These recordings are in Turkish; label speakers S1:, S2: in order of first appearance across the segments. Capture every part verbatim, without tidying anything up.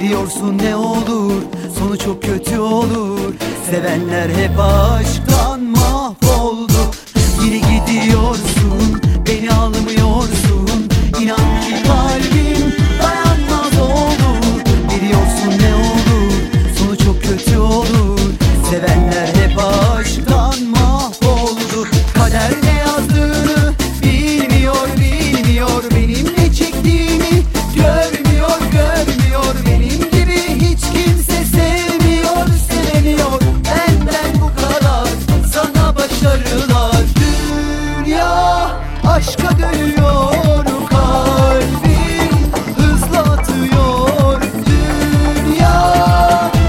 S1: Biliyorsun ne olur, sonu çok kötü olur. Sevenler hep aşktan mahvoldu. Yine gidiyorsun, beni almıyorsun. İnan ki kalbim dayanmaz olur. Biliyorsun ne olur, sonu çok kötü olur. Sevenler hep aşktan mahvoldu. Kader ne yazdığını bilmiyor, bilmiyor. Benim ne çektiğimi görmüyor, görmüyor. Benim gibi hiç kimse sevmiyor, sevemiyor. Benden bu kadar, sana başarılar. Dünya aşka dönüyor, kalbim hızla atıyor. Dünya,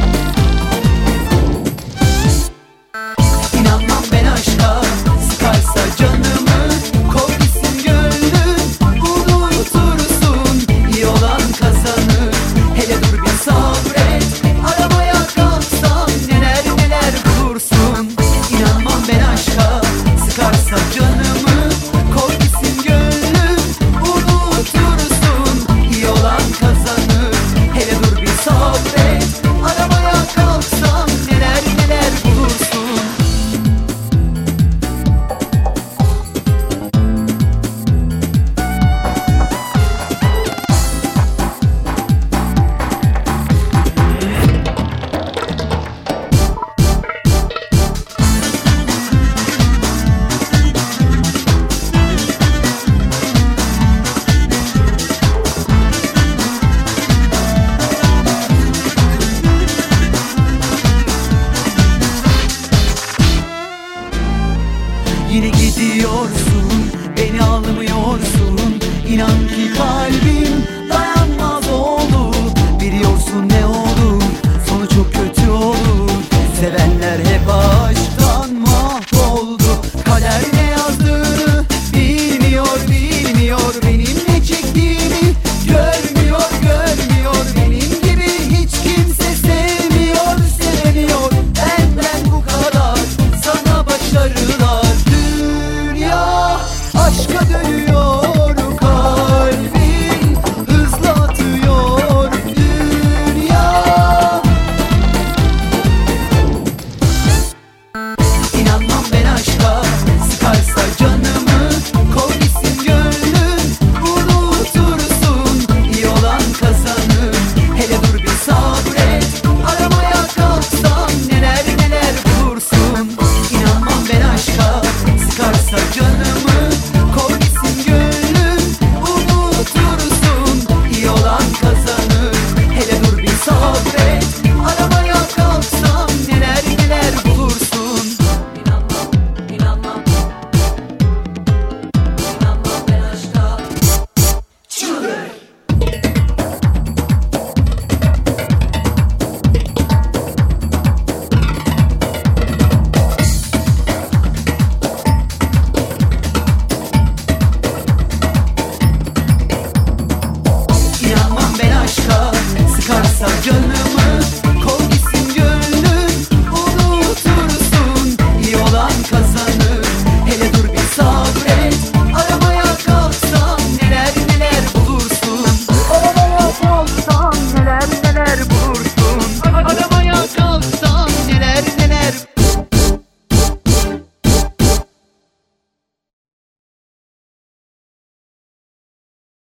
S1: İnanmam ben aşka, sıkarsa canımı. Koy gitsin gönlün, unutursun. İyi olan kazanır, hele dur bir sabret. Aramaya kalksam neler neler bulursun. İnanmam ben aşka, sıkarsa canımı. Koy gitsin gönlün, unutursun. İyi olan kazanır, hele dur bir sabret. Aramaya kalksam neler neler bulursun. Yine gidiyorsun, beni almıyorsun. İnan ki kalbim dayanmaz oldu. Biliyorsun ne olur, sonu çok kötü olur. Sevenler hep aşktan mahvoldu. Kader ne yazdığını bilmiyor, bilmiyor. Benim ne çektiğimi görmüyor, görmüyor. Benim gibi hiç kimse sevmiyor, sevemiyor. Benden bu kadar, sana başarılar. Dünya aşka dönüyor, kalbim hızla atıyor. Dünya, İnanmam ben aşka, sıkarsa canımı. Koy gitsin gönlün, unutursun. İyi olan kazanır, hele dur bir sabret. Aramaya kalksam neler neler bulursun. İnanmam ben aşka, sıkarsa canımı. Koy gitsin gönlün, unutursun. İyi olan kazanır, hele dur bir sabret. Aramaya kalksam neler neler bulursun. İnanmam, inanmam. İnanmam ben aşka. Çıldır.